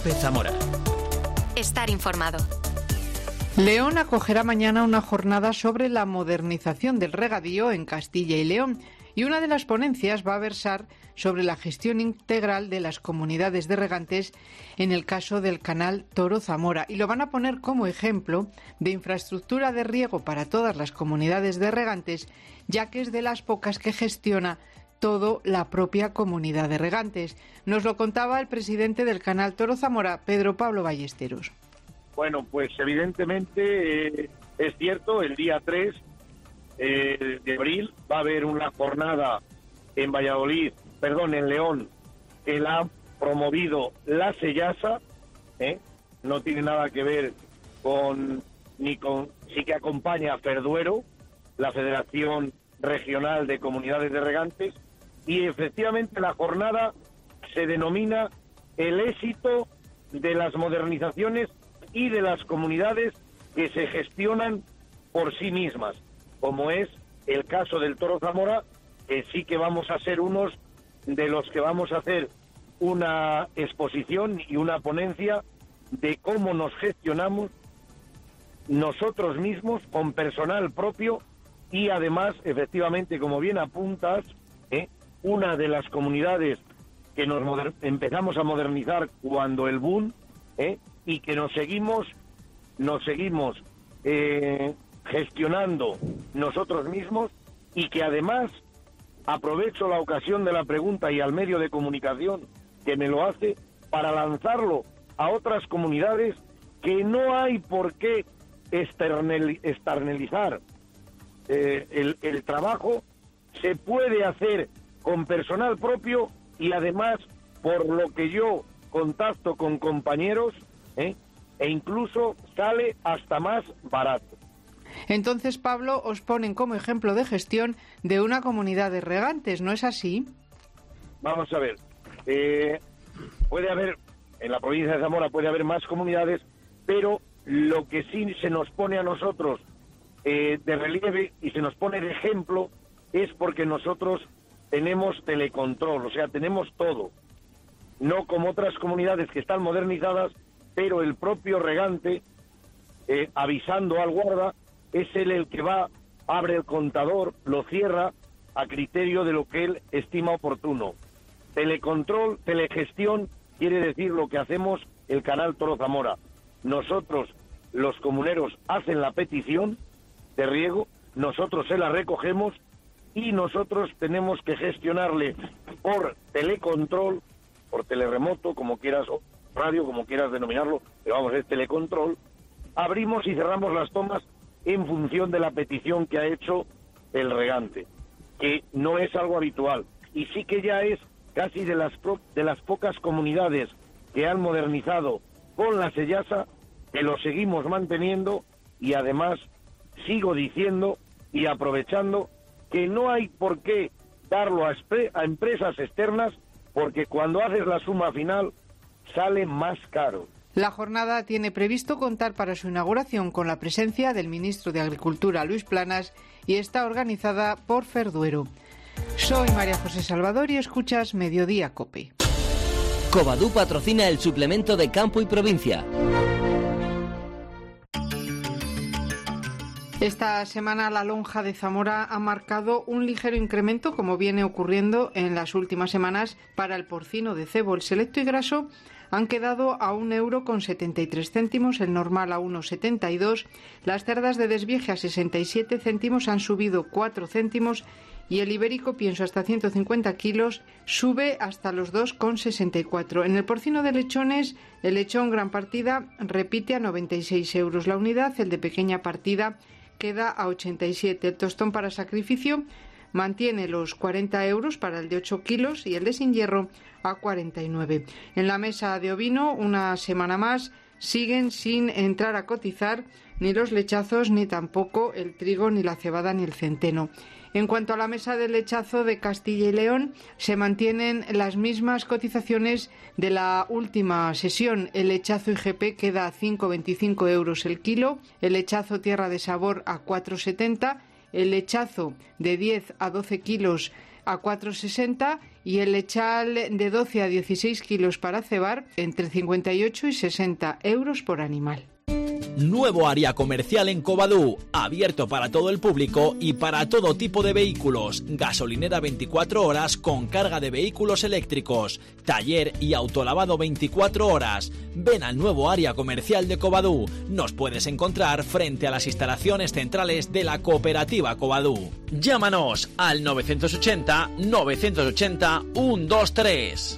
López Zamora. Estar informado. León acogerá mañana una jornada sobre la modernización del regadío en Castilla y León, y una de las ponencias va a versar sobre la gestión integral de las comunidades de regantes en el caso del canal Toro Zamora, y lo van a poner como ejemplo de infraestructura de riego para todas las comunidades de regantes, ya que es de las pocas que gestiona todo la propia comunidad de regantes. Nos lo contaba el presidente del canal Toro Zamora, Pedro Pablo Ballesteros. Bueno, pues evidentemente es cierto, el día 3 de abril va a haber una jornada en en León, que la ha promovido la SEYASA, no tiene nada que ver sí que acompaña a Ferduero, la Federación Regional de Comunidades de Regantes, y efectivamente la jornada se denomina el éxito de las modernizaciones y de las comunidades que se gestionan por sí mismas, como es el caso del Toro Zamora, que sí que vamos a ser unos de los que vamos a hacer una exposición y una ponencia de cómo nos gestionamos nosotros mismos con personal propio, y además, efectivamente, como bien apuntas, una de las comunidades que empezamos a modernizar cuando el boom, y que nos seguimos gestionando nosotros mismos, y que además aprovecho la ocasión de la pregunta y al medio de comunicación que me lo hace para lanzarlo a otras comunidades, que no hay por qué externalizar el trabajo, se puede hacer con personal propio, y además, por lo que yo contacto con compañeros, e incluso sale hasta más barato. Entonces, Pablo, os ponen como ejemplo de gestión de una comunidad de regantes, ¿no es así? Vamos a ver, puede haber, en la provincia de Zamora puede haber más comunidades, pero lo que sí se nos pone a nosotros de relieve y se nos pone de ejemplo es porque nosotros tenemos telecontrol, o sea, tenemos todo. No como otras comunidades que están modernizadas, pero el propio regante, avisando al guarda, es él el que va, abre el contador, lo cierra a criterio de lo que él estima oportuno. Telecontrol, telegestión, quiere decir lo que hacemos el canal Toro Zamora. Nosotros, los comuneros, hacen la petición de riego, nosotros se la recogemos, y nosotros tenemos que gestionarle por telecontrol, por teleremoto, como quieras, o radio, como quieras denominarlo, pero vamos, es telecontrol. Abrimos y cerramos las tomas en función de la petición que ha hecho el regante, que no es algo habitual, y sí que ya es casi de las pocas comunidades que han modernizado con la SEYASA, que lo seguimos manteniendo, y además sigo diciendo y aprovechando que no hay por qué darlo a empresas externas, porque cuando haces la suma final sale más caro. La jornada tiene previsto contar para su inauguración con la presencia del ministro de Agricultura, Luis Planas, y está organizada por Ferduero. Soy María José Salvador y escuchas Mediodía COPE. Covadú patrocina el suplemento de Campo y Provincia. Esta semana la lonja de Zamora ha marcado un ligero incremento, como viene ocurriendo en las últimas semanas, para el porcino de cebo. El selecto y graso han quedado a 1,73 €, el normal a 1,72, las cerdas de desvieje a 67 céntimos han subido 4 céntimos, y el ibérico, pienso hasta 150 kilos, sube hasta los 2,64. En el porcino de lechones, el lechón gran partida repite a 96 € la unidad, el de pequeña partida queda a 87. El tostón para sacrificio mantiene los 40 € para el de 8 kilos y el de sin hierro a 49. En la mesa de ovino, una semana más, siguen sin entrar a cotizar ni los lechazos, ni tampoco el trigo, ni la cebada, ni el centeno. En cuanto a la mesa del lechazo de Castilla y León, se mantienen las mismas cotizaciones de la última sesión. El lechazo IGP queda a 5,25 € el kilo, el lechazo Tierra de Sabor a 4,70, el lechazo de 10 a 12 kilos a 4,60 y el lechal de 12 a 16 kilos para cebar entre 58 y 60 euros por animal. Nuevo área comercial en Covadú, abierto para todo el público y para todo tipo de vehículos. Gasolinera 24 horas con carga de vehículos eléctricos. Taller y autolavado 24 horas. Ven al nuevo área comercial de Covadú. Nos puedes encontrar frente a las instalaciones centrales de la cooperativa Covadú. Llámanos al 980 980 123.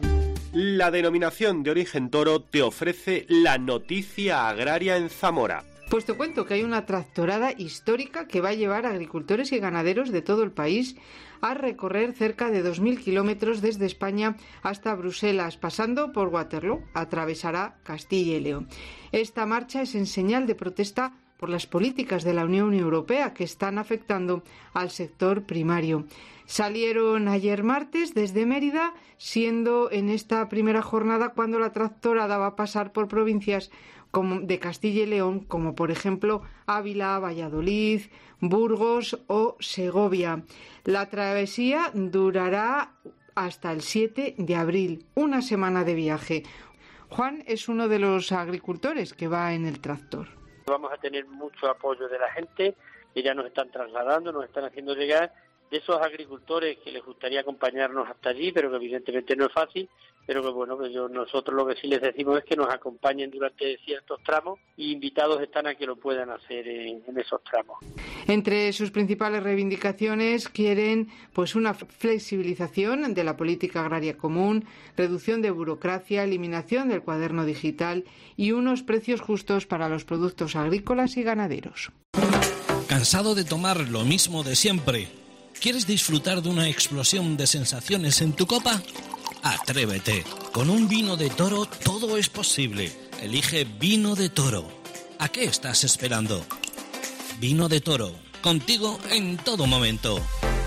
La denominación de origen toro te ofrece la noticia agraria en Zamora. Pues te cuento que hay una tractorada histórica que va a llevar a agricultores y ganaderos de todo el país a recorrer cerca de 2.000 kilómetros desde España hasta Bruselas, pasando por Waterloo. Atravesará Castilla y León. Esta marcha es en señal de protesta por las políticas de la Unión Europea que están afectando al sector primario. Salieron ayer martes desde Mérida, siendo en esta primera jornada cuando la tractorada va a pasar por provincias como de Castilla y León, como por ejemplo Ávila, Valladolid, Burgos o Segovia. La travesía durará hasta el 7 de abril, una semana de viaje. Juan es uno de los agricultores que va en el tractor. Vamos a tener mucho apoyo de la gente, que ya nos están trasladando, nos están haciendo llegar, de esos agricultores que les gustaría acompañarnos hasta allí, pero que evidentemente no es fácil, pero que bueno, que nosotros lo que sí les decimos es que nos acompañen durante ciertos tramos y invitados están a que lo puedan hacer en esos tramos. Entre sus principales reivindicaciones quieren pues una flexibilización de la política agraria común, reducción de burocracia, eliminación del cuaderno digital y unos precios justos para los productos agrícolas y ganaderos. ¿Cansado de tomar lo mismo de siempre? ¿Quieres disfrutar de una explosión de sensaciones en tu copa? Atrévete. Con un vino de toro todo es posible. Elige Vino de Toro. ¿A qué estás esperando? Vino de Toro. Contigo en todo momento.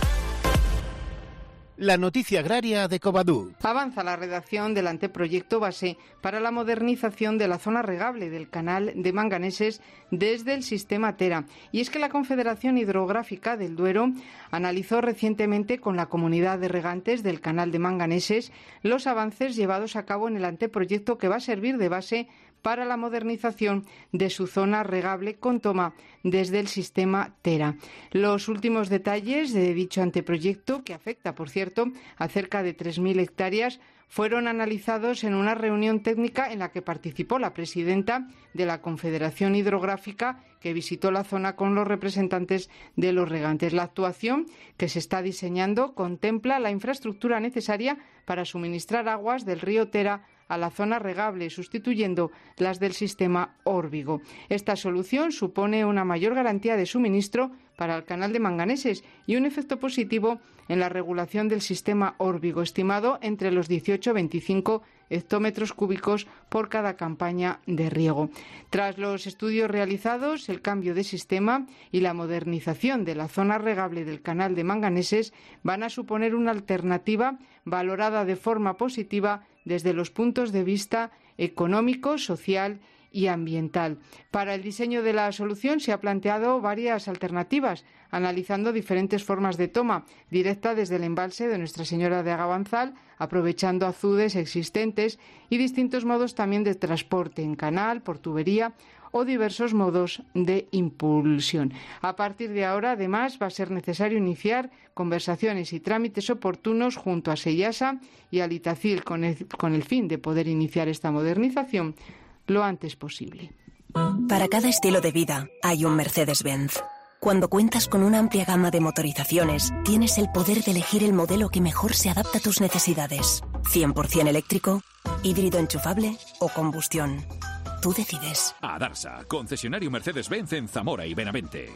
La noticia agraria de Covadú. Avanza la redacción del anteproyecto base para la modernización de la zona regable del canal de Manganeses desde el sistema Tera. Y es que la Confederación Hidrográfica del Duero analizó recientemente con la comunidad de regantes del canal de Manganeses los avances llevados a cabo en el anteproyecto que va a servir de base para la modernización de su zona regable con toma desde el sistema Tera. Los últimos detalles de dicho anteproyecto, que afecta, por cierto, a cerca de 3.000 hectáreas, fueron analizados en una reunión técnica en la que participó la presidenta de la Confederación Hidrográfica, que visitó la zona con los representantes de los regantes. La actuación que se está diseñando contempla la infraestructura necesaria para suministrar aguas del río Tera a la zona regable, sustituyendo las del sistema Órbigo. Esta solución supone una mayor garantía de suministro para el canal de Manganeses y un efecto positivo en la regulación del sistema Órbigo, estimado entre los 18 y 25 hectómetros cúbicos por cada campaña de riego. Tras los estudios realizados, el cambio de sistema y la modernización de la zona regable del canal de Manganeses van a suponer una alternativa valorada de forma positiva desde los puntos de vista económico, social y ambiental. Para el diseño de la solución se ha planteado varias alternativas, analizando diferentes formas de toma directa desde el embalse de Nuestra Señora de Agabanzal, aprovechando azudes existentes y distintos modos también de transporte en canal, por tubería o diversos modos de impulsión. A partir de ahora, además, va a ser necesario iniciar conversaciones y trámites oportunos junto a Seyasa y al Itacil con el fin de poder iniciar esta modernización lo antes posible. Para cada estilo de vida hay un Mercedes-Benz. Cuando cuentas con una amplia gama de motorizaciones, tienes el poder de elegir el modelo que mejor se adapta a tus necesidades. 100% eléctrico, híbrido enchufable o combustión. Tú decides. Adarsa, concesionario Mercedes-Benz en Zamora y Benavente.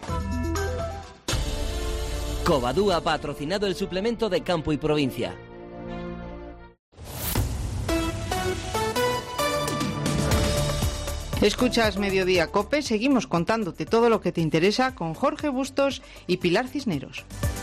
Covadú ha patrocinado el suplemento de Campo y Provincia. Escuchas Mediodía COPE, seguimos contándote todo lo que te interesa con Jorge Bustos y Pilar Cisneros.